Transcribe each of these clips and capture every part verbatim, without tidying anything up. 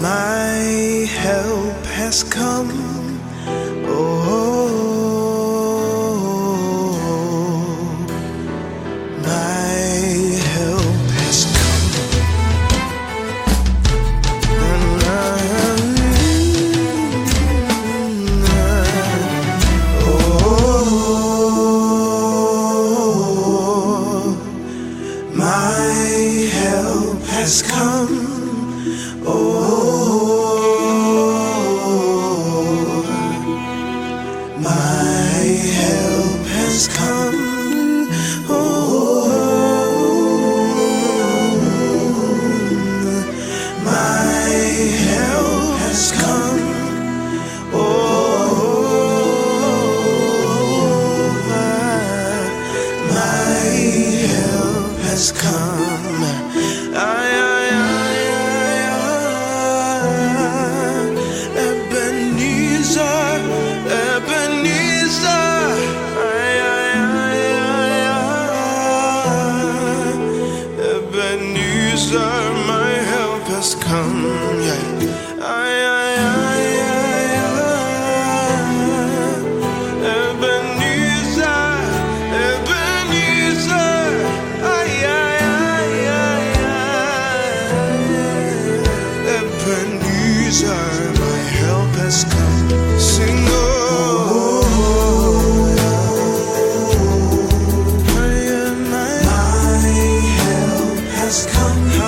My help has come. Oh, my help has come. Oh, my help has come. My help has come. Oh, my help has come. Oh, my help has come. I, I, my help has come, yeah. I, I, I, I, Ebenezer, Ebenezer, I, I, I, I, Ebenezer, my help has come. Sing, oh, my, my help has come.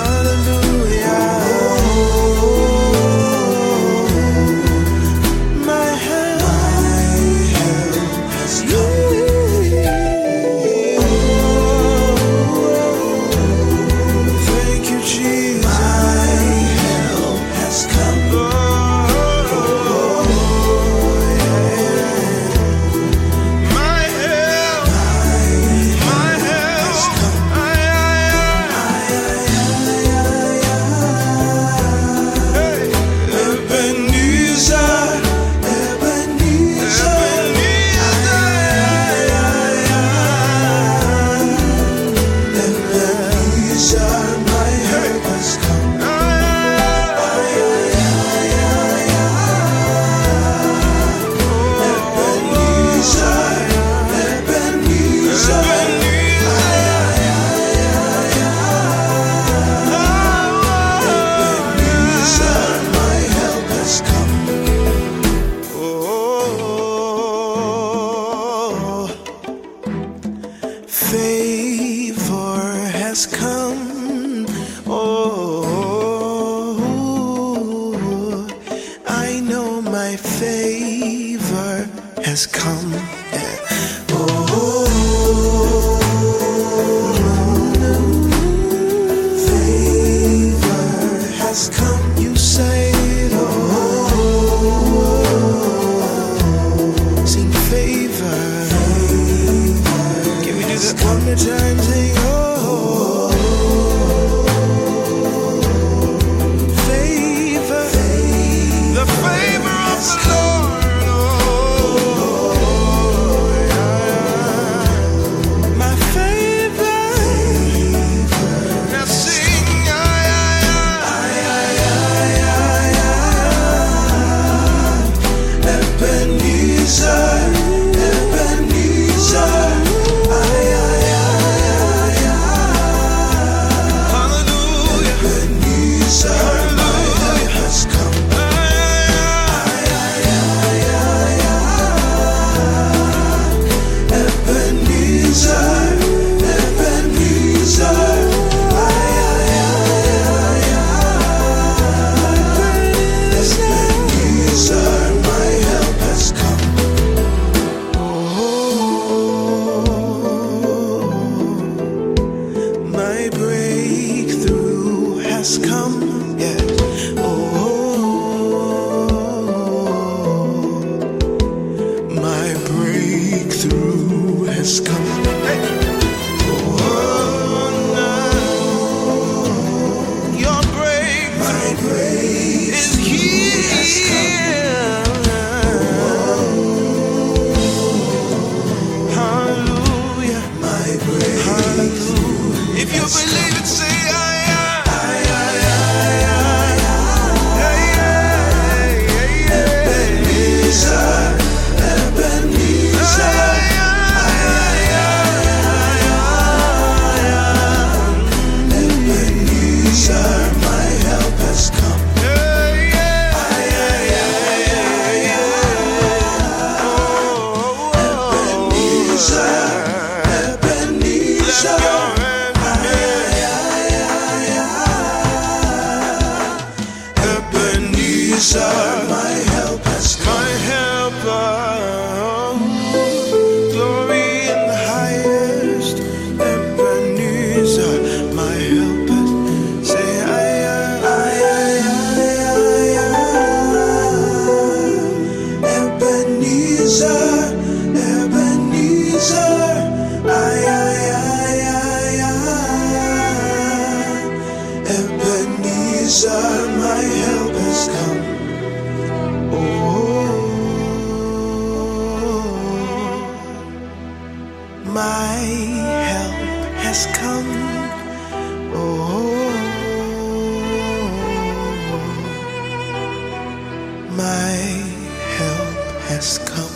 Favor has come. Oh, I know my favor has come. Yeah. Oh, favor has come. You say it. Oh, sing favor. Can we do that one more time? Sing, oh, favor, the favor of the Lord. Oh, yeah. My favor. Now sing, I, I, I, Ebenezer, Ebenezer. Come, yeah. Oh, my breakthrough has come. Hey. Oh, no. Your breakthrough, my breakthrough is here. Oh, hallelujah, my breakthrough. If you believe it, say I. Yeah, yeah. Ebenezer, my help has come. My helper, glory in the highest. Ebenezer, my helper. Say I am, I am, Ebenezer, Ebenezer, I am, Ebenezer, my help has come. Oh, my help has come. Oh, my help has come.